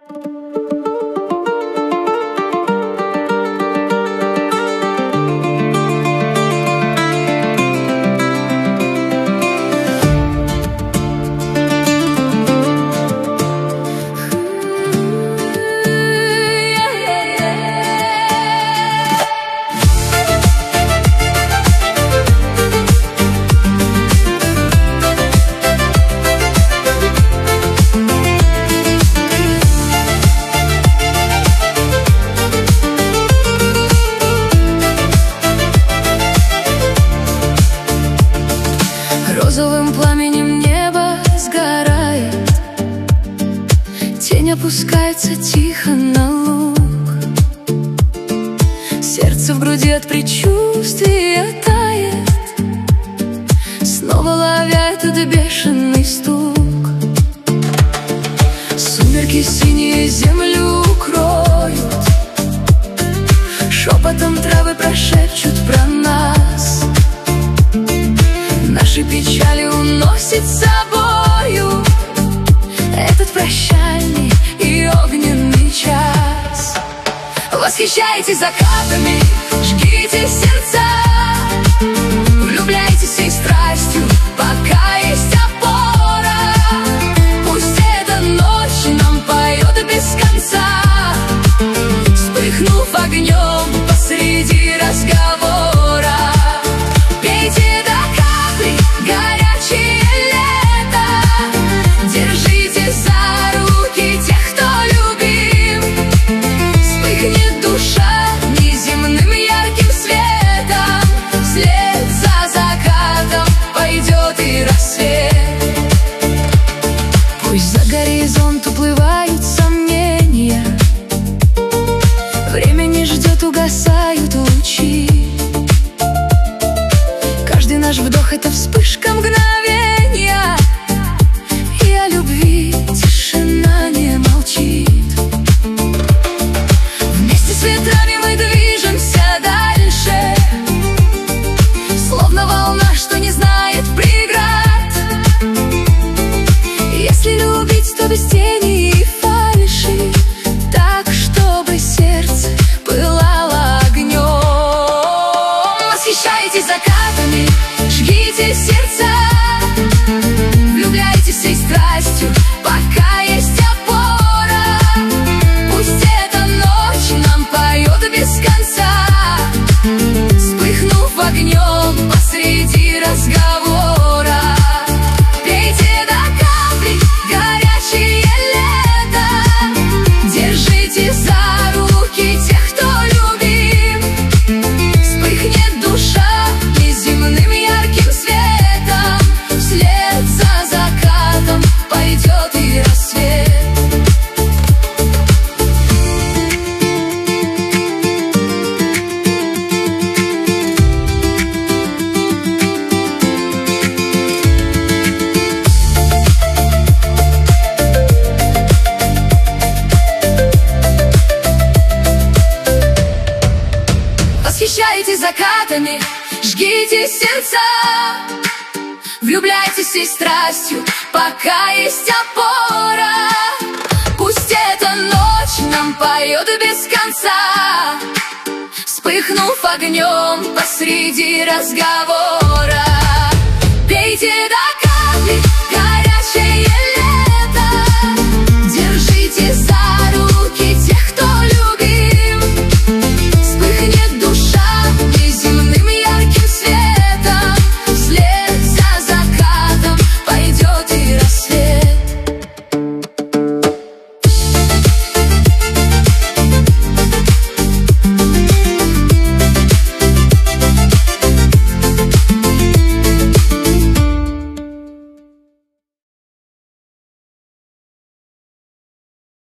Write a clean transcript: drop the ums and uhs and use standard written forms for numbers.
Розовым пламенем небо сгорает, тень опускается тихо на луг. Сердце в груди от предчувствия тает, снова ловя этот бешеный стук. Сумерки синие землю укроют, шепотом травы прошепчут про нас. Наши печали уносит с собою этот прощальный и огненный час. Восхищайтесь закатами, жгите сердца, влюбляйтесь всей страстью, пока есть опора. Пусть эта ночь нам поет без конца, вспыхнув огнем посреди разговора. Пейте до капли горячее лето, держите за руки тех, кто любим. Вспыхнет душа неземным ярким светом, вслед за закатом пойдет и рассвет. Пусть за горизонт уплывают сомнения, время не ждет, угасают лучи. Каждый наш вдох — это вспышка мгновения, и о любви тишина не молчит. Вместе с ветрами мы движемся дальше, словно волна, что не знает преград. Если любить, то без тени и фальши, так, чтобы сердце пылало огнем. Восхищайтесь закатами, жгите сердца, влюбляйтесь всей страстью, пока есть опора. Пусть эта ночь нам поет без конца, вспыхнув огнем посреди разговора. Пейте до капли горячее лето, держите за руки тех, кто любим. Вспыхнет душа неземным ярким светом, вслед за закатом пойдет и рассвет. Восхищайтесь закатами, жгите сердца, влюбляйтесь всей страстью, пока есть опора. Пусть эта ночь нам поет без конца, вспыхнув огнем посреди разговора. Пейте до капли горячее лето,